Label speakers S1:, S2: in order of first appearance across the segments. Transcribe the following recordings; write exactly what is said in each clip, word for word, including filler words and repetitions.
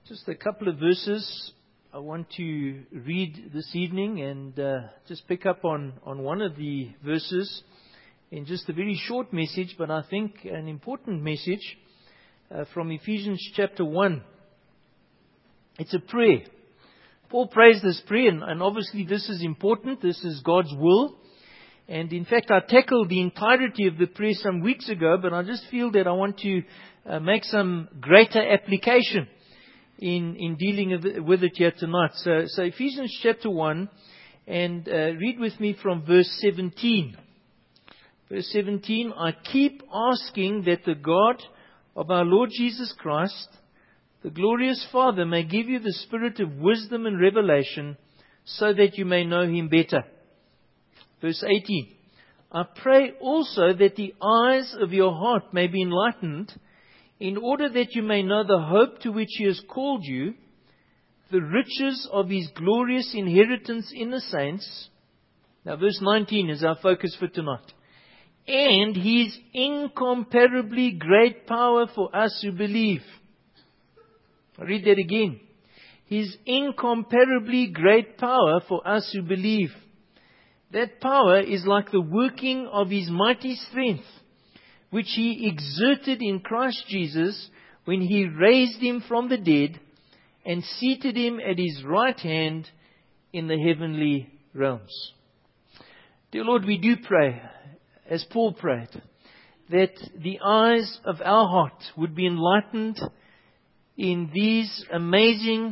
S1: Just a couple of verses I want to read this evening and uh, just pick up on, on one of the verses in just a very short message, but I think an important message uh, from Ephesians chapter one. It's a prayer. Paul prays this prayer, and, and obviously this is important. This is God's will. And in fact, I tackled the entirety of the prayer some weeks ago, but I just feel that I want to uh, make some greater application in, in dealing with it here tonight. So, so Ephesians chapter one, and uh, read with me from verse seventeen. Verse seventeen, I keep asking that the God of our Lord Jesus Christ, the glorious Father, may give you the spirit of wisdom and revelation so that you may know Him better. Verse eighteen, I pray also that the eyes of your heart may be enlightened, in order that you may know the hope to which He has called you, the riches of His glorious inheritance in the saints. Now verse nineteen is our focus for tonight. And His incomparably great power for us who believe. I'll read that again. His incomparably great power for us who believe. That power is like the working of His mighty strength, which He exerted in Christ Jesus when He raised Him from the dead and seated Him at His right hand in the heavenly realms. Dear Lord, we do pray, as Paul prayed, that the eyes of our heart would be enlightened in these amazing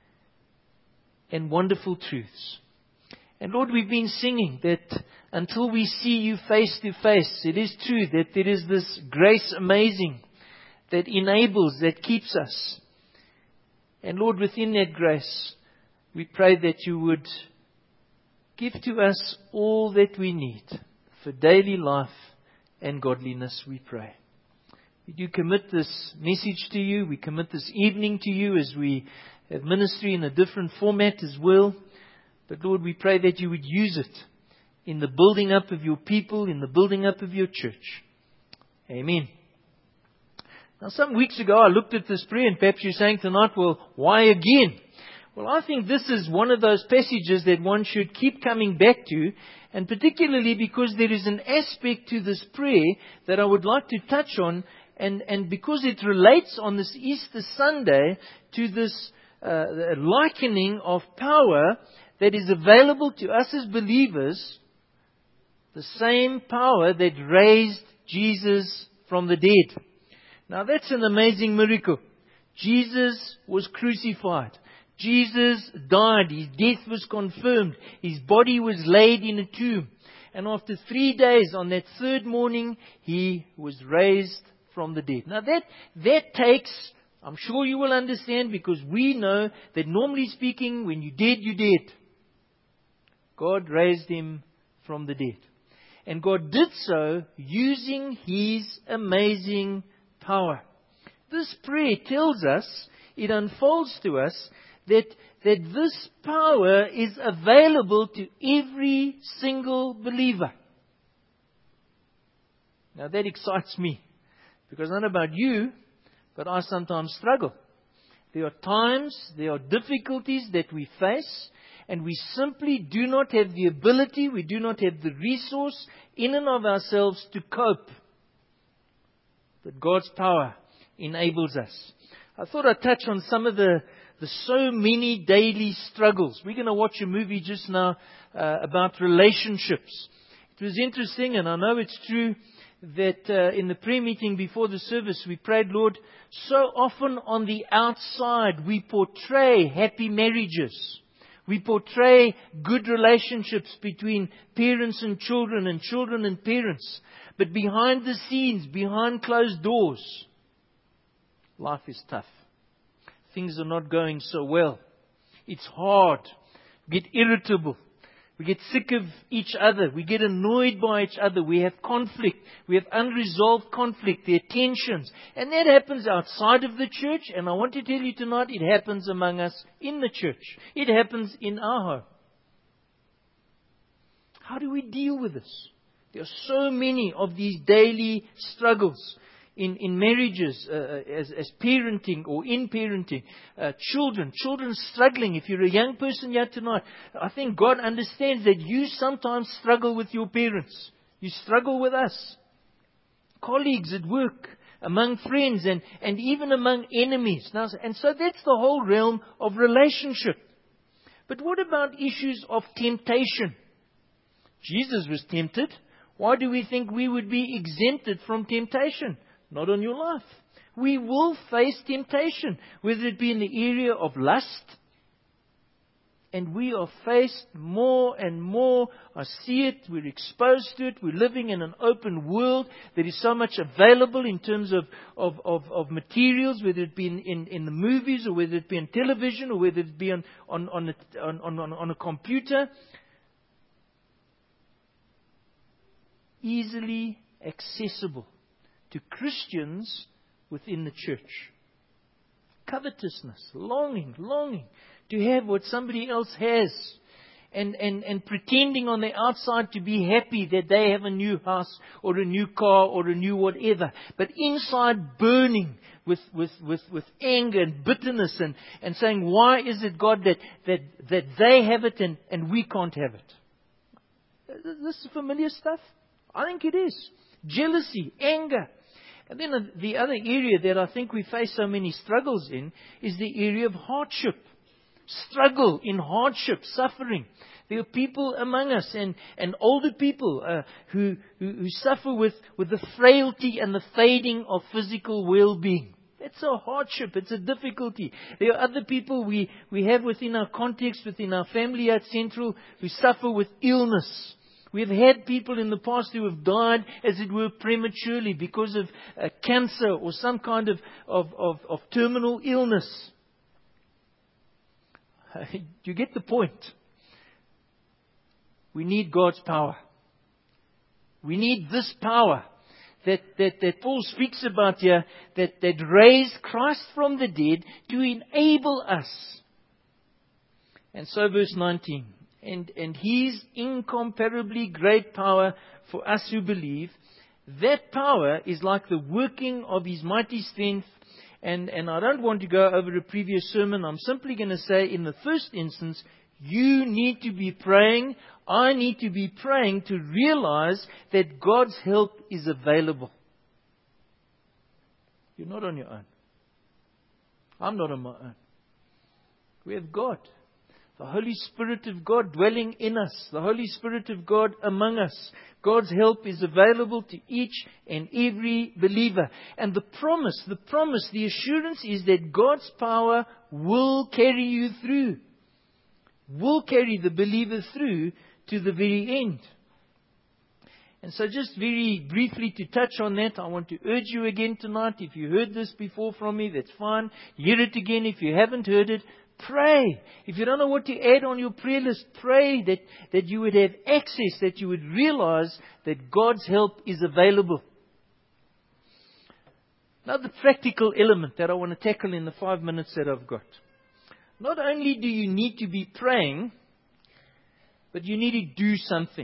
S1: and wonderful truths. And Lord, we've been singing that until we see You face to face, it is true that there is this grace amazing that enables, that keeps us. And Lord, within that grace, we pray that You would give to us all that we need for daily life and godliness, we pray. We do commit this message to You. We commit this evening to You as we have ministry in a different format as well. But Lord, we pray that You would use it in the building up of Your people, in the building up of Your church. Amen. Now, some weeks ago, I looked at this prayer, and perhaps you're saying tonight, well, why again? Well, I think this is one of those passages that one should keep coming back to, and particularly because there is an aspect to this prayer that I would like to touch on, and, and because it relates on this Easter Sunday to this uh, likening of power that is available to us as believers, the same power that raised Jesus from the dead. Now that's an amazing miracle. Jesus was crucified. Jesus died. His death was confirmed. His body was laid in a tomb. And after three days, on that third morning, He was raised from the dead. Now that, that takes, I'm sure you will understand, because we know that normally speaking, when you're dead, you're dead. God raised Him from the dead. And God did so using His amazing power. This prayer tells us, it unfolds to us, that, that this power is available to every single believer. Now that excites me, because I don't know about you, but I sometimes struggle. There are times, there are difficulties that we face, and we simply do not have the ability, we do not have the resource in and of ourselves to cope. But God's power enables us. I thought I'd touch on some of the, the so many daily struggles. We're going to watch a movie just now uh, about relationships. It was interesting, and I know it's true, that uh, in the prayer meeting before the service we prayed, Lord, so often on the outside we portray happy marriages. We portray good relationships between parents and children and children and parents. But behind the scenes, behind closed doors, life is tough. Things are not going so well. It's hard. We get irritable. We get sick of each other. We get annoyed by each other. We have conflict. We have unresolved conflict. There are tensions. And that happens outside of the church. And I want to tell you tonight, it happens among us in the church. It happens in our home. How do we deal with this? There are so many of these daily struggles. in, in marriages, uh, as, as parenting or in parenting, uh, children, children struggling. If you're a young person here tonight, I think God understands that you sometimes struggle with your parents. You struggle with us. Colleagues at work, among friends, and, and even among enemies. Now, and so that's the whole realm of relationship. But what about issues of temptation? Jesus was tempted. Why do we think we would be exempted from temptation? Not on your life. We will face temptation, whether it be in the area of lust. And we are faced more and more. I see it. We're exposed to it. We're living in an open world. There is so much available in terms of, of, of, of materials, whether it be in, in, in the movies, or whether it be on television, or whether it be on, on, on, a, on, on, on a computer. Easily accessible to Christians within the church. Covetousness, longing, longing to have what somebody else has, and, and, and pretending on the outside to be happy that they have a new house or a new car or a new whatever, but inside burning with, with, with, with anger and bitterness, and, and saying, why is it, God, that, that, that they have it and, and we can't have it? This is familiar stuff? I think it is. Jealousy, anger. And then the other area that I think we face so many struggles in is the area of hardship. Struggle in hardship, suffering. There are people among us, and, and older people uh, who, who, who suffer with, with the frailty and the fading of physical well-being. It's a hardship. It's a difficulty. There are other people we, we have within our context, within our family at Central, who suffer with illness. We've had people in the past who have died, as it were, prematurely because of uh, cancer or some kind of, of, of, of terminal illness. You get the point. We need God's power. We need this power that, that, that Paul speaks about here, that, that raised Christ from the dead to enable us. And so verse nineteen. And, and His incomparably great power for us who believe, that power is like the working of His mighty strength. And, and I don't want to go over a previous sermon. I'm simply going to say, in the first instance, you need to be praying. I need to be praying to realize that God's help is available. You're not on your own. I'm not on my own. We have God. The Holy Spirit of God dwelling in us. The Holy Spirit of God among us. God's help is available to each and every believer. And the promise, the promise, the assurance is that God's power will carry you through. Will carry the believer through to the very end. And so just very briefly to touch on that, I want to urge you again tonight. If you heard this before from me, that's fine. Hear it again if you haven't heard it. Pray. If you don't know what to add on your prayer list, pray that, that you would have access, that you would realize that God's help is available. Now the practical element that I want to tackle in the five minutes that I've got. Not only do you need to be praying, but you need to do something.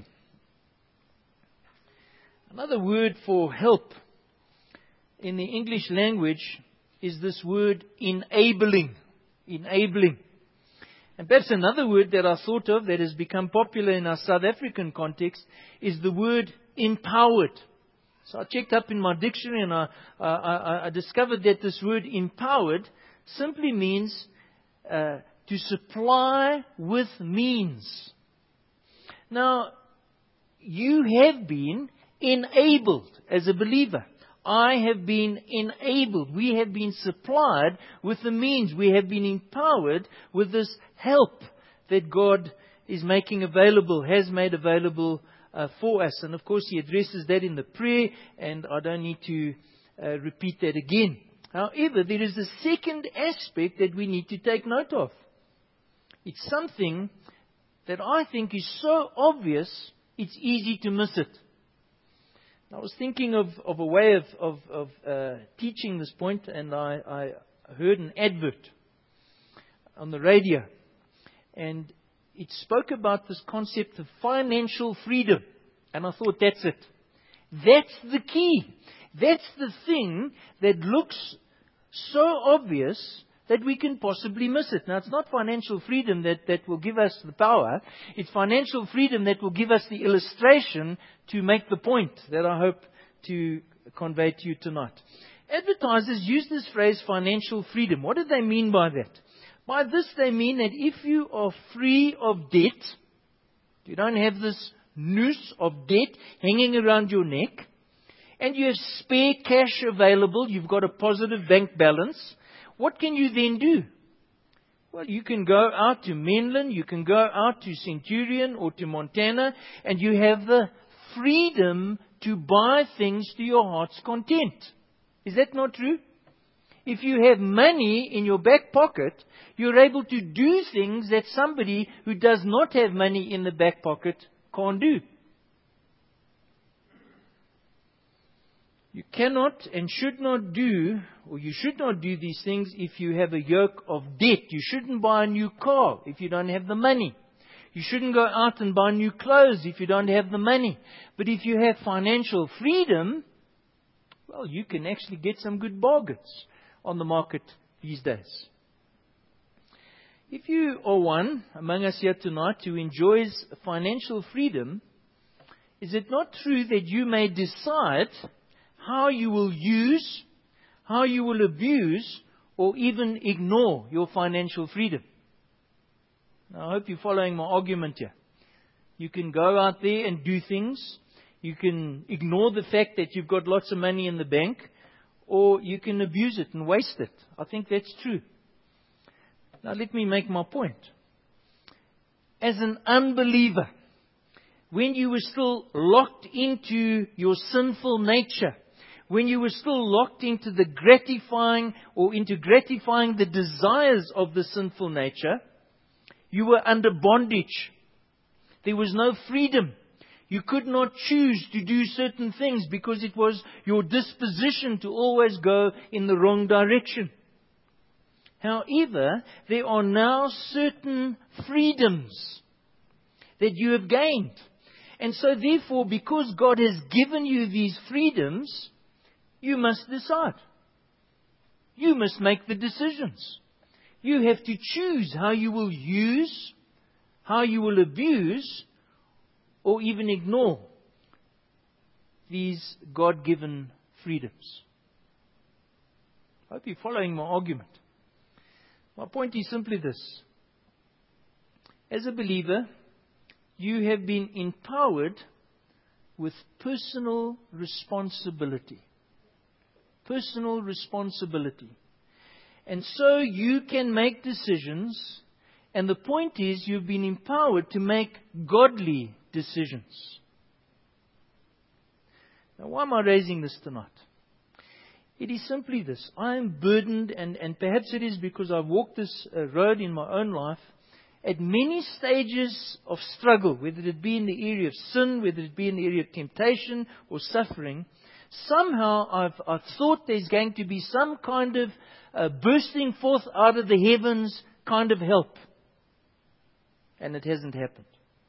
S1: Another word for help in the English language is this word enabling. Enabling. And perhaps another word that I thought of that has become popular in our South African context is the word empowered. So I checked up in my dictionary and I, I, I discovered that this word empowered simply means uh, to supply with means. Now, you have been enabled as a believer. I have been enabled. We have been supplied with the means. We have been empowered with this help that God is making available, has made available uh, for us. And of course, He addresses that in the prayer, and I don't need to uh, repeat that again. However, there is a second aspect that we need to take note of. It's something that I think is so obvious, it's easy to miss it. I was thinking of, of a way of, of, of uh, teaching this point, and I, I heard an advert on the radio. And it spoke about this concept of financial freedom. And I thought, that's it. That's the key. That's the thing that looks so obvious that we can possibly miss it. Now, it's not financial freedom that, that will give us the power. It's financial freedom that will give us the illustration to make the point that I hope to convey to you tonight. Advertisers use this phrase financial freedom. What do they mean by that? By this they mean that if you are free of debt, you don't have this noose of debt hanging around your neck, and you have spare cash available, you've got a positive bank balance, what can you then do? Well, you can go out to Menlyn, you can go out to Centurion or to Montana, and you have the freedom to buy things to your heart's content. Is that not true? If you have money in your back pocket, you're able to do things that somebody who does not have money in the back pocket can't do. You cannot and should not do, or you should not do these things if you have a yoke of debt. You shouldn't buy a new car if you don't have the money. You shouldn't go out and buy new clothes if you don't have the money. But if you have financial freedom, well, you can actually get some good bargains on the market these days. If you are one among us here tonight who enjoys financial freedom, is it not true that you may decide how you will use, how you will abuse, or even ignore your financial freedom? Now, I hope you're following my argument here. You can go out there and do things. You can ignore the fact that you've got lots of money in the bank, or you can abuse it and waste it. I think that's true. Now, let me make my point. As an unbeliever, when you were still locked into your sinful nature, when you were still locked into the gratifying or into gratifying the desires of the sinful nature, you were under bondage. There was no freedom. You could not choose to do certain things because it was your disposition to always go in the wrong direction. However, there are now certain freedoms that you have gained. And so therefore, because God has given you these freedoms, you must decide. You must make the decisions. You have to choose how you will use, how you will abuse, or even ignore these God-given freedoms. I hope you're following my argument. My point is simply this. As a believer, you have been empowered with personal responsibility. Personal responsibility. And so you can make decisions, and the point is you've been empowered to make godly decisions. Now, why am I raising this tonight? It is simply this. I am burdened, and, and perhaps it is because I've walked this uh, road in my own life, at many stages of struggle, whether it be in the area of sin, whether it be in the area of temptation or suffering. Somehow I've, I've thought there's going to be some kind of uh, bursting forth out of the heavens kind of help. And it hasn't happened.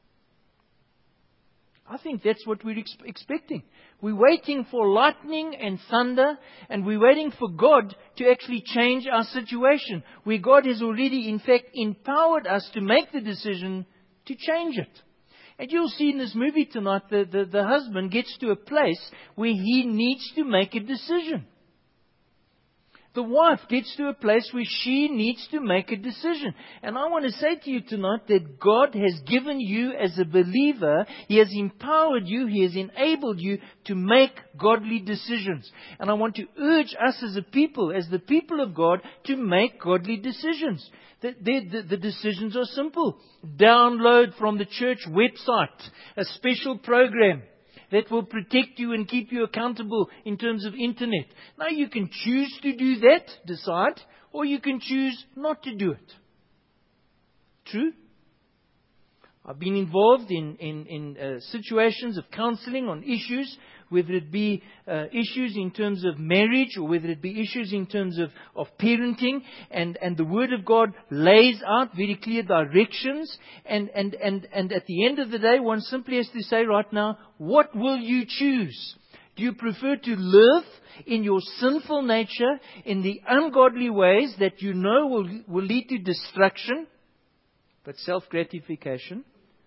S1: I think that's what we're ex- expecting. We're waiting for lightning and thunder, and we're waiting for God to actually change our situation, where God has already, in fact, empowered us to make the decision to change it. And you'll see in this movie tonight, the, the, the husband gets to a place where he needs to make a decision. The wife gets to a place where she needs to make a decision. And I want to say to you tonight that God has given you as a believer, He has empowered you, He has enabled you to make godly decisions. And I want to urge us as a people, as the people of God, to make godly decisions. The, the, the decisions are simple. Download from the church website a special program that will protect you and keep you accountable in terms of internet. Now you can choose to do that, decide, or you can choose not to do it. True? I've been involved in, in, in uh, situations of counseling on issues, whether it be uh, issues in terms of marriage or whether it be issues in terms of, of parenting. And, and the Word of God lays out very clear directions. And, and, and, and at the end of the day, one simply has to say right now, what will you choose? Do you prefer to live in your sinful nature, in the ungodly ways that you know will, will lead to destruction, but self-gratification?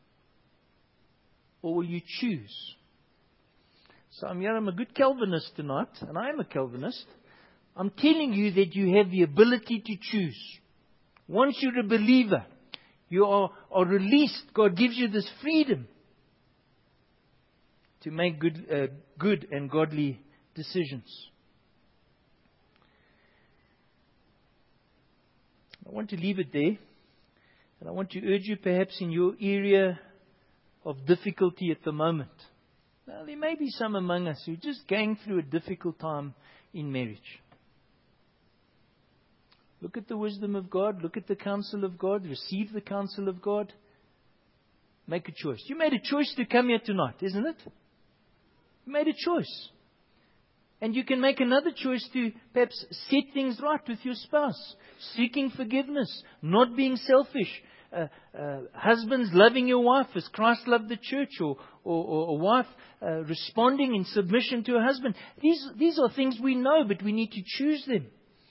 S1: Or will you choose? So I'm here, I'm a good Calvinist tonight, and I am a Calvinist. I'm telling you that you have the ability to choose. Once you're a believer, you are, are released. God gives you this freedom to make good, uh, good and godly decisions. I want to leave it there. And I want to urge you perhaps in your area of difficulty at the moment. Now, there may be some among us who are just going through a difficult time in marriage. Look at the wisdom of God. Look at the counsel of God. Receive the counsel of God. Make a choice. You made a choice to come here tonight, isn't it? You made a choice. And you can make another choice to perhaps set things right with your spouse. Seeking forgiveness. Not being selfish. Uh, uh, husbands loving your wife as Christ loved the church. Or, or, or a wife uh, responding in submission to her husband. These, these are things we know, but we need to choose them.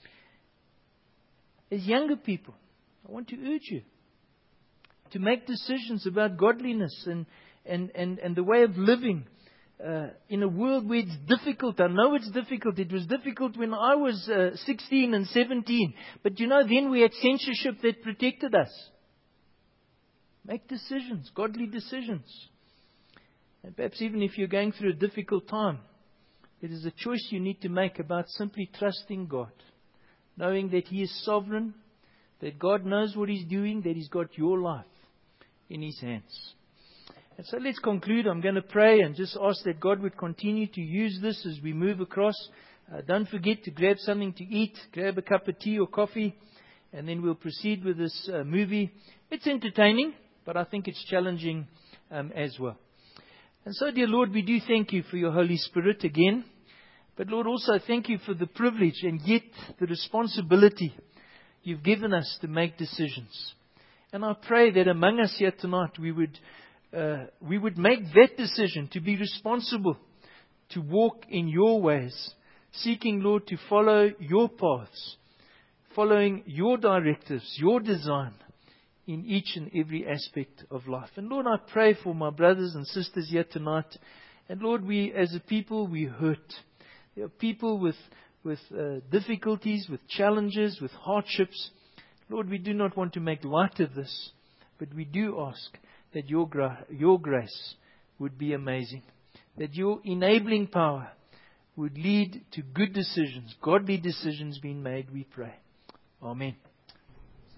S1: As younger people, I want to urge you to make decisions about godliness and, and, and, and the way of living uh, in a world where it's difficult. I know it's difficult. It was difficult when I was uh, sixteen and seventeen. But you know, then we had censorship that protected us. Make decisions, godly decisions. And perhaps even if you're going through a difficult time, it is a choice you need to make about simply trusting God. Knowing that He is sovereign, that God knows what He's doing, that He's got your life in His hands. And so let's conclude. I'm going to pray and just ask that God would continue to use this as we move across. Uh, don't forget to grab something to eat, grab a cup of tea or coffee, and then we'll proceed with this uh, movie. It's entertaining, but I think it's challenging um, as well. And so, dear Lord, we do thank You for Your Holy Spirit again. But Lord, also thank You for the privilege and yet the responsibility You've given us to make decisions. And I pray that among us here tonight we would uh, we would make that decision to be responsible, to walk in Your ways, seeking, Lord, to follow Your paths, following Your directives, Your design in each and every aspect of life. And Lord, I pray for my brothers and sisters here tonight. And Lord, we as a people, we hurt. There are people with, with uh, difficulties, with challenges, with hardships. Lord, we do not want to make light of this, but we do ask that your, gra- your grace would be amazing, that Your enabling power would lead to good decisions, godly decisions being made, we pray. Amen.